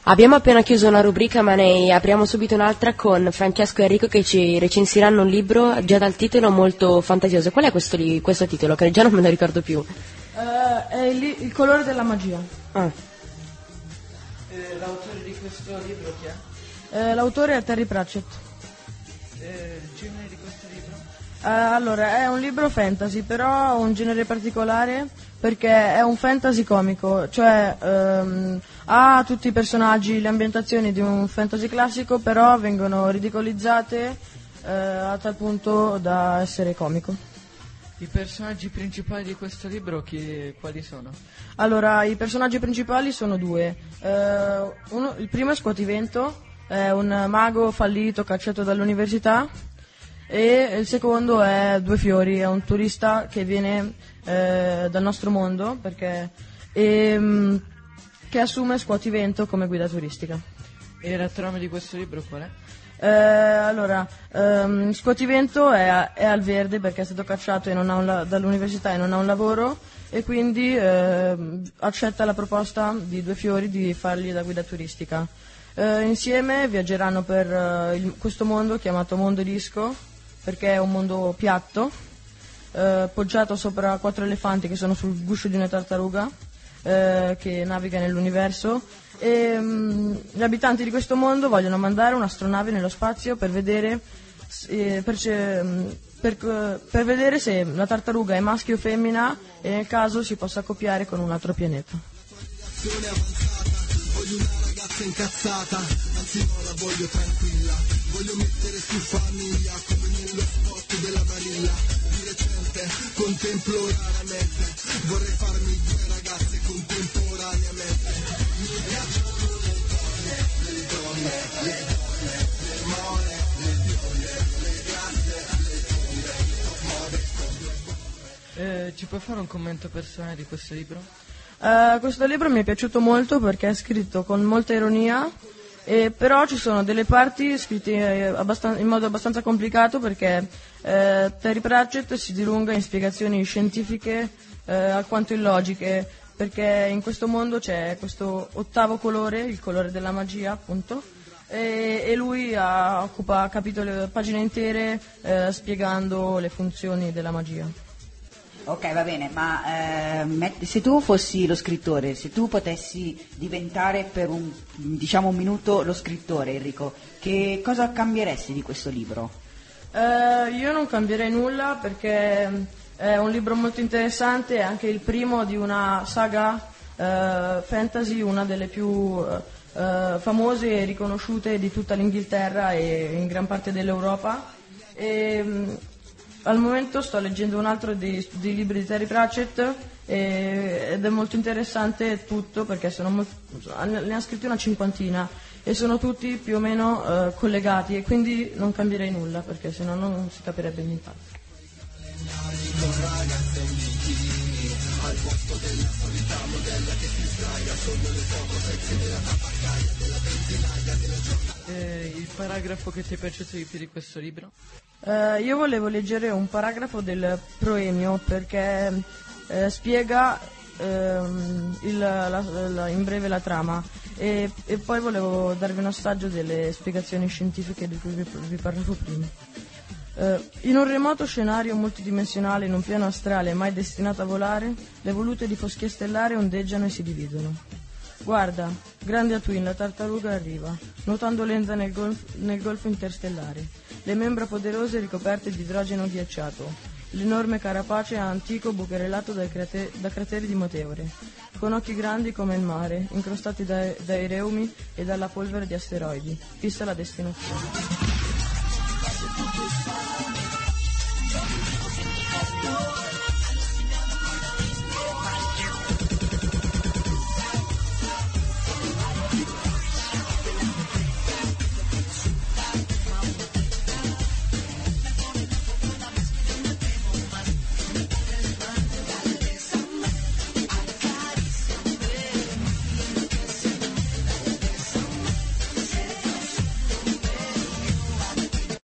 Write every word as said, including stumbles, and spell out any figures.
Abbiamo appena chiuso una rubrica, ma ne apriamo subito un'altra con Francesco e Enrico che ci recensiranno un libro già dal titolo molto fantasioso. Qual è questo, li- questo titolo? Che già non me lo ricordo più. Uh, è il, il colore della magia. Ah. Eh, l'autore di questo libro chi è? Uh, l'autore è Terry Pratchett. Eh, il genere di questo libro? Uh, allora, è un libro fantasy, però ha un genere particolare perché è un fantasy comico, cioè um, ha tutti i personaggi, le ambientazioni di un fantasy classico, però vengono ridicolizzate uh, a tal punto da essere comico. I personaggi principali di questo libro chi, quali sono? Allora, i personaggi principali sono due. Uh, uno, il primo è Scuotivento, è un mago fallito cacciato dall'università, e il secondo è Due Fiori, è un turista che viene eh, dal nostro mondo perché, e, mh, che assume Scuotivento come guida turistica. E la trama di questo libro qual è? Eh, allora, ehm, Scuotivento è, a- è al verde perché è stato cacciato e non ha un la- dall'università e non ha un lavoro, e quindi ehm, accetta la proposta di Due Fiori di fargli da guida turistica. Eh, insieme viaggeranno per eh, il- questo mondo chiamato Mondo Disco, perché è un mondo piatto, eh, poggiato sopra quattro elefanti che sono sul guscio di una tartaruga eh, che naviga nell'universo, e mh, gli abitanti di questo mondo vogliono mandare un'astronave nello spazio per vedere, eh, per, ce- mh, per, per vedere se la tartaruga è maschio o femmina, e nel caso si possa accoppiare con un altro pianeta. Voglio una ragazza incazzata, anzi no, la voglio tranquilla. Voglio mettere su famiglia come nello spot della Barilla. Di recente contemplo raramente, vorrei farmi due ragazze contemporaneamente. Mi piacciono le donne, le donne, le donne, le more, le bionde, le grasse, le tonde, top model con due bombe. Eh, ci puoi fare un commento personale di questo libro? Uh, questo libro mi è piaciuto molto perché è scritto con molta ironia, e però ci sono delle parti scritte eh, abbastan- in modo abbastanza complicato perché eh, Terry Pratchett si dilunga in spiegazioni scientifiche eh, alquanto illogiche, perché in questo mondo c'è questo ottavo colore, il colore della magia appunto, e, e lui ha, occupa capitoli, pagine intere eh, spiegando le funzioni della magia. Ok, va bene, ma eh, met- se tu fossi lo scrittore, se tu potessi diventare per un, diciamo, un minuto lo scrittore, Enrico, che cosa cambieresti di questo libro? Eh, io non cambierei nulla perché è un libro molto interessante, è anche il primo di una saga eh, fantasy, una delle più eh, famose e riconosciute di tutta l'Inghilterra e in gran parte dell'Europa. E, mh, al momento sto leggendo un altro dei, dei libri di Terry Pratchett e, ed è molto interessante tutto perché sono molto, ne ha scritti una cinquantina e sono tutti più o meno eh, collegati, e quindi non cambierei nulla perché sennò non si capirebbe nient'altro. Eh, il paragrafo che ti è piaciuto di più di questo libro? Eh, io volevo leggere un paragrafo del proemio perché eh, spiega ehm, il- la- la- in breve la trama, e, e poi volevo darvi un assaggio delle spiegazioni scientifiche di cui vi, vi parlavo prima. Eh, in un remoto scenario multidimensionale, in un piano astrale mai destinato a volare, le volute di foschia stellare ondeggiano e si dividono. Guarda, grande Atwin, la tartaruga arriva, nuotando lenta nel, golf- nel golfo interstellare, le membra poderose ricoperte di idrogeno ghiacciato, l'enorme carapace antico bucherellato dai crate- da crateri di meteore, con occhi grandi come il mare, incrostati dai, dai reumi e dalla polvere di asteroidi, fissa la destinazione.